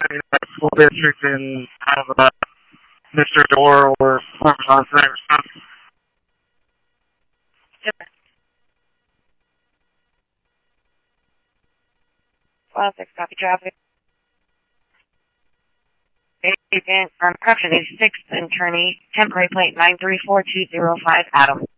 school district and have Mr. Dorr or whoever's on site respond. Well, 6 copy traffic. Agent from correction 86 attorney, temporary plate 934-205 Adam.